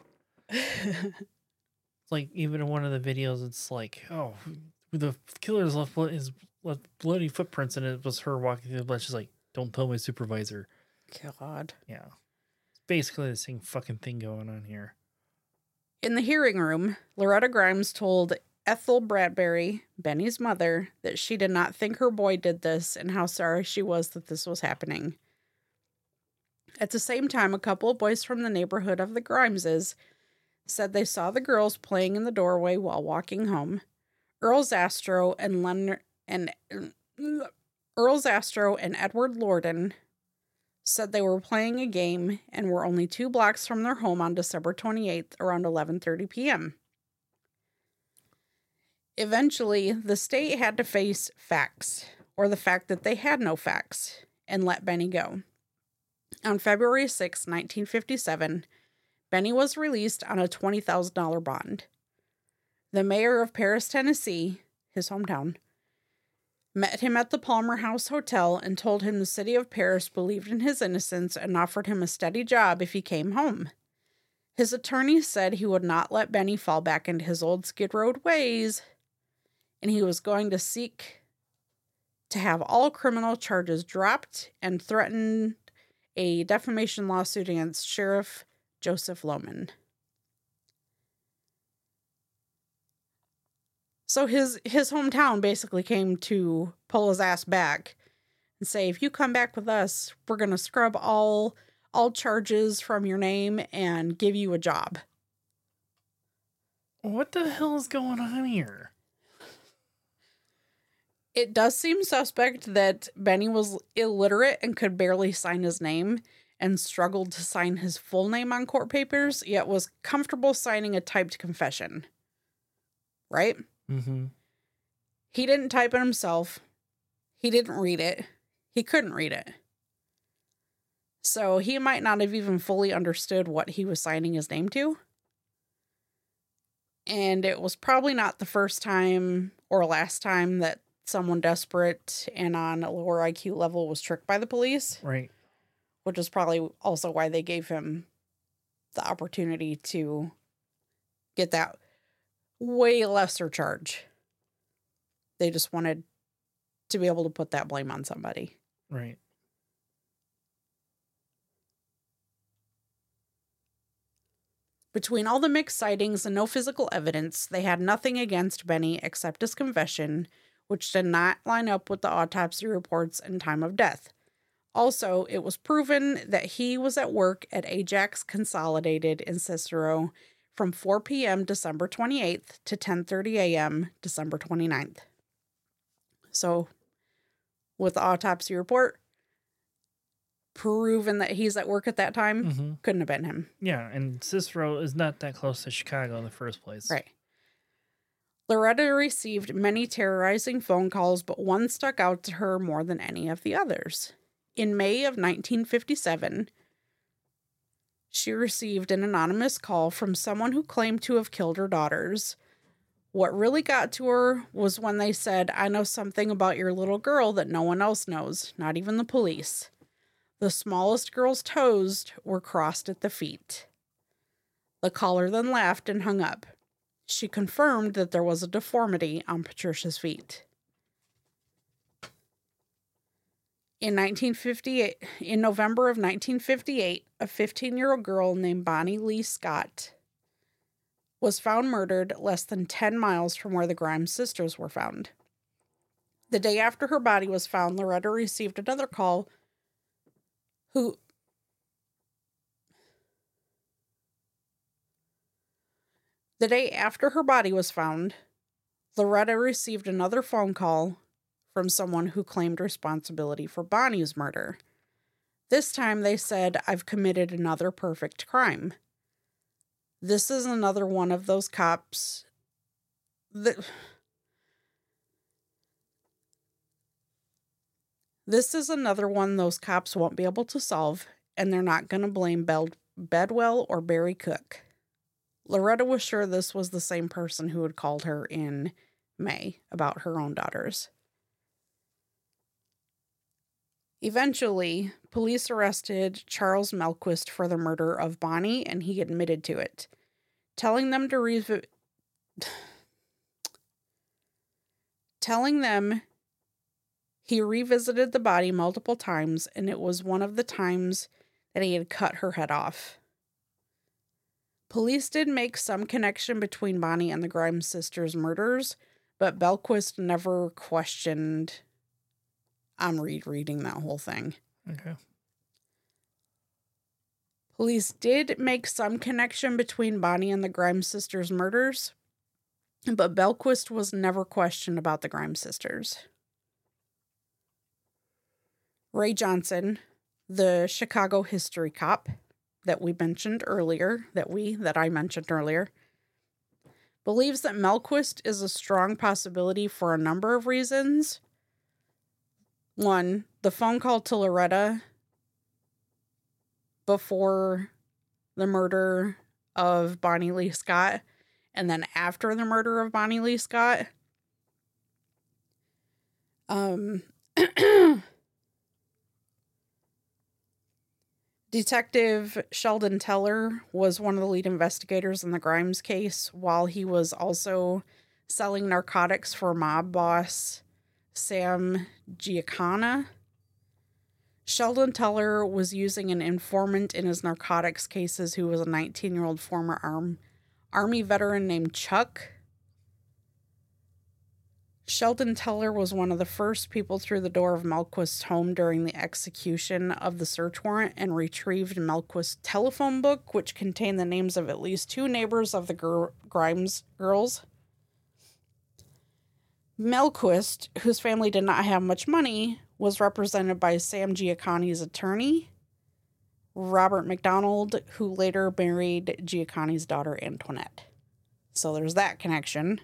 Like, even in one of the videos, it's like, oh, the killer's left his left bloody footprints, and it was her walking through the blood. She's like, don't tell my supervisor. God. Yeah. It's basically the same fucking thing going on here. In the hearing room, Loretta Grimes told Ethel Bradbury, Benny's mother, that she did not think her boy did this and how sorry she was that this was happening. At the same time, a couple of boys from the neighborhood of the Grimeses said they saw the girls playing in the doorway while walking home. Earl Zastro and Leonard and uh, Earl Zastro and Edward Lorden said they were playing a game and were only two blocks from their home on December twenty-eighth around eleven thirty p.m. Eventually, the state had to face facts, or the fact that they had no facts, and let Benny go. On February sixth, nineteen fifty-seven, Benny was released on a twenty thousand dollars bond. The mayor of Paris, Tennessee, his hometown, met him at the Palmer House Hotel and told him the city of Paris believed in his innocence and offered him a steady job if he came home. His attorney said he would not let Benny fall back into his old Skid Row ways, and he was going to seek to have all criminal charges dropped and threatened a defamation lawsuit against Sheriff Joseph Lohman. So his, his hometown basically came to pull his ass back and say, if you come back with us, we're going to scrub all, all charges from your name and give you a job. What the hell is going on here? It does seem suspect that Benny was illiterate and could barely sign his name and struggled to sign his full name on court papers, yet was comfortable signing a typed confession. Right? Mm-hmm. He didn't type it himself. He didn't read it. He couldn't read it. So he might not have even fully understood what he was signing his name to. And it was probably not the first time or last time that someone desperate and on a lower I Q level was tricked by the police. Right. Which is probably also why they gave him the opportunity to get that way lesser charge. They just wanted to be able to put that blame on somebody. Right. Between all the mixed sightings and no physical evidence, they had nothing against Benny except his confession, which did not line up with the autopsy reports and time of death. Also, it was proven that he was at work at Ajax Consolidated in Cicero from four p.m. December twenty-eighth to ten thirty a.m. December twenty-ninth. So, with the autopsy report, proven that he's at work at that time, mm-hmm. couldn't have been him. Yeah, and Cicero is not that close to Chicago in the first place. Right. Loretta received many terrorizing phone calls, but one stuck out to her more than any of the others. In May of nineteen fifty-seven, she received an anonymous call from someone who claimed to have killed her daughters. What really got to her was when they said, "I know something about your little girl that no one else knows, not even the police." The smallest girl's toes were crossed at the feet. The caller then laughed and hung up. She confirmed that there was a deformity on Patricia's feet. In nineteen fifty-eight, in November of nineteen fifty-eight, a fifteen-year-old girl named Bonnie Lee Scott was found murdered less than ten miles from where the Grimes sisters were found. The day after her body was found, Loretta received another call who The day after her body was found, Loretta received another phone call from someone who claimed responsibility for Bonnie's murder. This time they said, "I've committed another perfect crime." This is another one of those cops that... This is another one those cops won't be able to solve, and they're not going to blame Bel- Bedwell or Barry Cook. Loretta was sure this was the same person who had called her in May about her own daughters. Eventually, police arrested Charles Melquist for the murder of Bonnie, and he admitted to it, telling them to re- telling them he revisited the body multiple times, and it was one of the times that he had cut her head off. Police did make some connection between Bonnie and the Grimes sisters' murders, but Belquist never questioned. I'm rereading that whole thing. Okay. Police did make some connection between Bonnie and the Grimes sisters' murders, but Belquist was never questioned about the Grimes sisters. Ray Johnson, the Chicago history cop that we mentioned earlier, that we, that I mentioned earlier, believes that Melquist is a strong possibility for a number of reasons. One, the phone call to Loretta before the murder of Bonnie Lee Scott, and then after the murder of Bonnie Lee Scott. Um, Detective Sheldon Teller was one of the lead investigators in the Grimes case, while he was also selling narcotics for mob boss Sam Giancana. Sheldon Teller was using an informant in his narcotics cases who was a nineteen-year-old former arm, Army veteran named Chuck. Sheldon Teller was one of the first people through the door of Melquist's home during the execution of the search warrant and retrieved Melquist's telephone book, which contained the names of at least two neighbors of the Gr- Grimes girls. Melquist, whose family did not have much money, was represented by Sam Giancani's attorney, Robert McDonald, who later married Giancani's daughter, Antoinette. So there's that connection.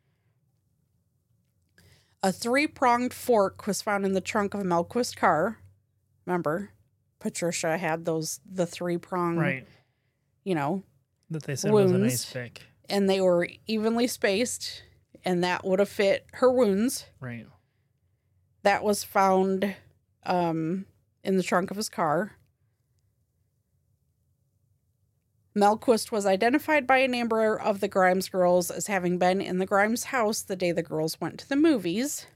A three-pronged fork was found in the trunk of Melquist's car. Remember, Patricia had those, the three-pronged, right. you know, that they said wounds, was a nice pick. And they were evenly spaced, and that would have fit her wounds. Right. That was found um, in the trunk of his car. Melquist was identified by a neighbor of the Grimes girls as having been in the Grimes house the day the girls went to the movies.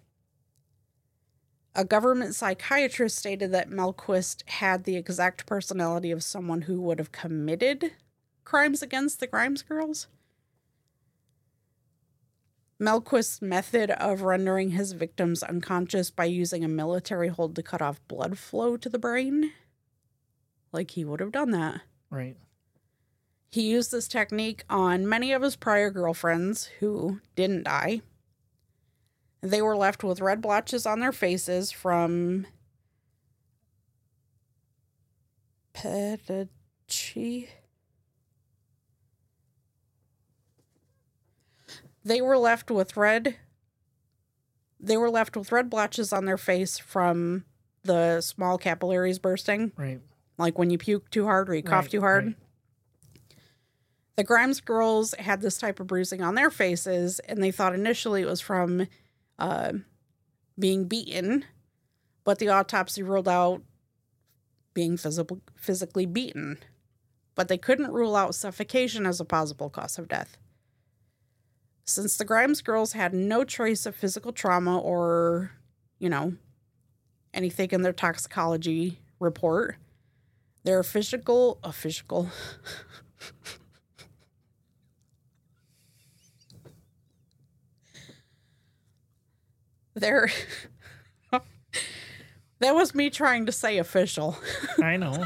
A government psychiatrist stated that Melquist had the exact personality of someone who would have committed crimes against the Grimes girls. Melquist's method of rendering his victims unconscious by using a military hold to cut off blood flow to the brain. Like he would have done that. Right. He used this technique on many of his prior girlfriends who didn't die. They were left with red blotches on their faces from Pedici. They were left with red. They were left with red blotches on their face from the small capillaries bursting. Right. Like when you puke too hard or you cough right, too hard. Right. The Grimes girls had this type of bruising on their faces, and they thought initially it was from uh, being beaten, but the autopsy ruled out being phys- physically beaten. But they couldn't rule out suffocation as a possible cause of death. Since the Grimes girls had no trace of physical trauma or, you know, anything in their toxicology report, their physical, a physical... There, that was me trying to say official. I know.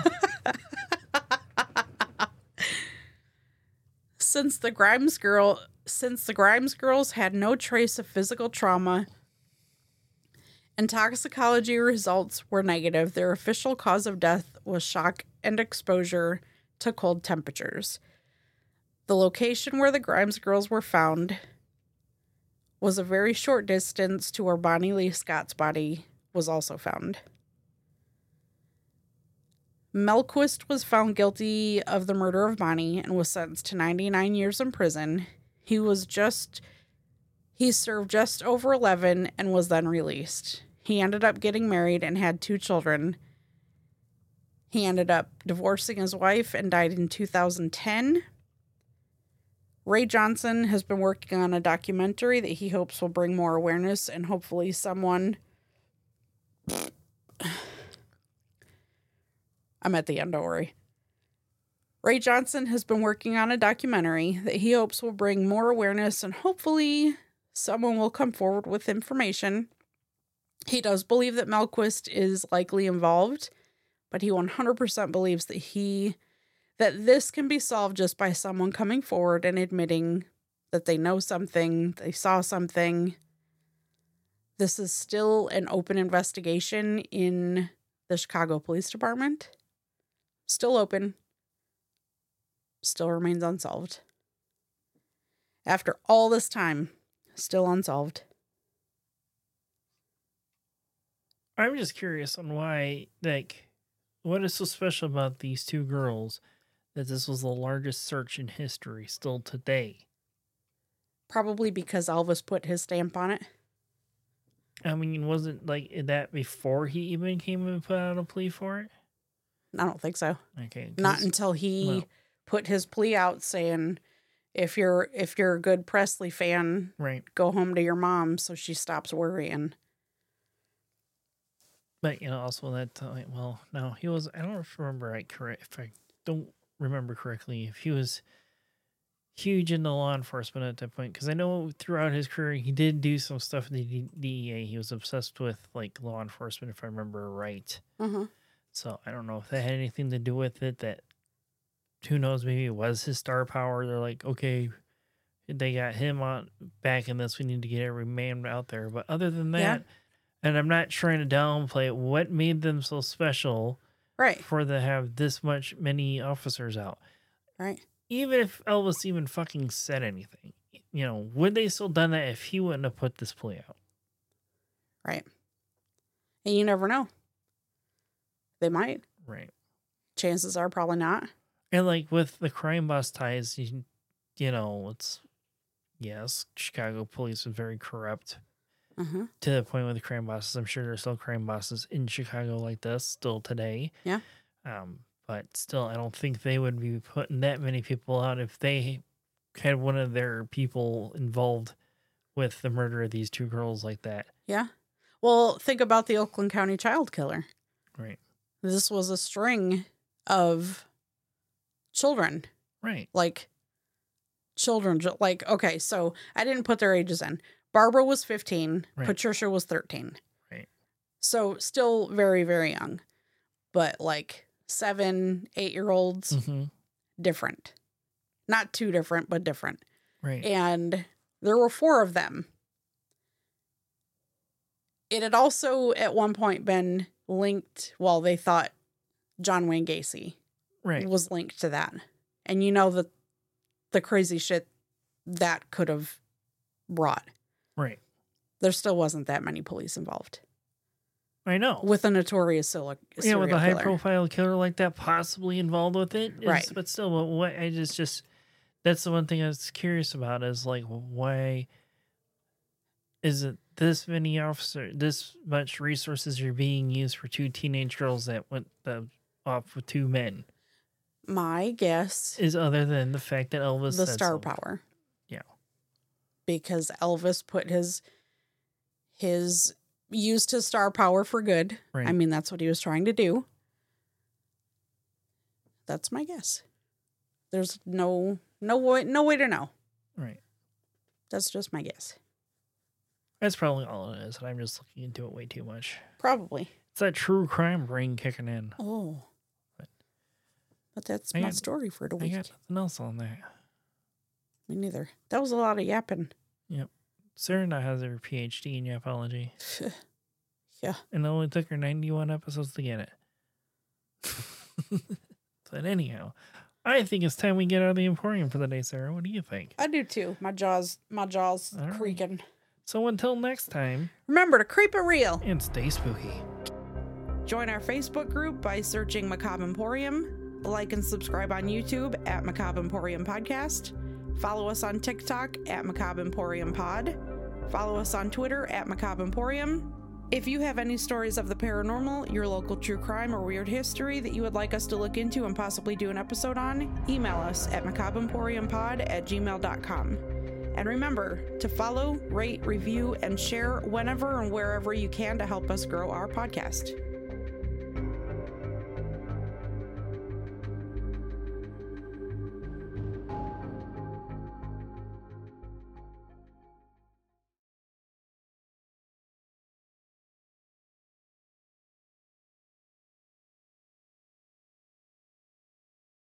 Since the Grimes girl, since the Grimes girls had no trace of physical trauma and toxicology results were negative, their official cause of death was shock and exposure to cold temperatures. The location where the Grimes girls were found was a very short distance to where Bonnie Lee Scott's body was also found. Melquist was found guilty of the murder of Bonnie and was sentenced to ninety-nine years in prison. He was just, he served just over eleven and was then released. He ended up getting married and had two children. He ended up divorcing his wife and died in two thousand ten. Ray Johnson has been working on a documentary that he hopes will bring more awareness and hopefully someone... I'm at the end, don't worry. Ray Johnson has been working on a documentary that he hopes will bring more awareness and hopefully someone will come forward with information. He does believe that Melquist is likely involved, but he one hundred percent believes that he... that this can be solved just by someone coming forward and admitting that they know something, they saw something. This is still an open investigation in the Chicago Police Department. Still open. Still remains unsolved. After all this time, still unsolved. I'm just curious on why, like, what is so special about these two girls that this was the largest search in history still today? Probably because Elvis put his stamp on it. I mean, wasn't like that before he even came and put out a plea for it? I don't think so. Okay. Not until he well, put his plea out saying, if you're if you're a good Presley fan, right, go home to your mom so she stops worrying. But, you know, also that time, well, no, he was, I don't remember right, correct, if I don't remember correctly, if he was huge into law enforcement at that point, because I know throughout his career, he did do some stuff in the D E A. He was obsessed with, like, law enforcement, if I remember right. Uh-huh. So I don't know if that had anything to do with it, that, who knows, maybe it was his star power. They're like, okay, they got him on back in this, we need to get every man out there. But other than that, yeah. And I'm not trying to downplay it, what made them so special, right, for them to have this much many officers out, right? Even if Elvis even fucking said anything, you know, would they still done that if he wouldn't have put this plea out? Right. And you never know. They might. Right. Chances are probably not. And like with the crime boss ties, you, you know, it's, yes, Chicago police is very corrupt. Uh-huh. To the point with the crime bosses. I'm sure there's still crime bosses in Chicago like this still today. Yeah. Um, but still, I don't think they would be putting that many people out if they had one of their people involved with the murder of these two girls like that. Yeah. Well, think about the Oakland County child killer. Right. This was a string of children. Right. Like, children. Like, okay, so I didn't put their ages in. Barbara was fifteen. Right. Patricia was thirteen. Right. So still very, very young. But like seven, eight-year-olds, mm-hmm. different. Not too different, but different. Right. And there were four of them. It had also at one point been linked, well, they thought John Wayne Gacy right. was linked to that. And you know the, the crazy shit that could have brought. Right. There still wasn't that many police involved. I know. With a notorious serial killer. Yeah, with a high profile killer like that possibly involved with it. Is, right. But still, what, what I just, just, that's the one thing I was curious about is like, why is it this many officers, this much resources are being used for two teenage girls that went uh, off with two men? My guess is other than the fact that Elvis the said star so. power. Yeah. Because Elvis put his his used his star power for good. Right. I mean, that's what he was trying to do. That's my guess. There's no no way no way to know. Right. That's just my guess. That's probably all it is, and I'm just looking into it way too much. Probably. It's that true crime brain kicking in. Oh. But, but that's I my got, story for the week. I got nothing else on that. Me neither. That was a lot of yapping. Yep. Sarah now has her P H D in yapology. Yeah. And it only took her ninety-one episodes to get it. But anyhow, I think it's time we get out of the Emporium for the day, Sarah. What do you think? I do too. My jaws, my jaws All right. creaking. So until next time, remember to creep it real and stay spooky. Join our Facebook group by searching Macabre Emporium. Like and subscribe on YouTube at Macabre Emporium Podcast. Follow us on TikTok at Macabre Emporium Pod. Follow us on Twitter at Macabre Emporium. If you have any stories of the paranormal, your local true crime, or weird history that you would like us to look into and possibly do an episode on, email us at macabreemporiumpod at gmail dot com. And remember to follow, rate, review, and share whenever and wherever you can to help us grow our podcast.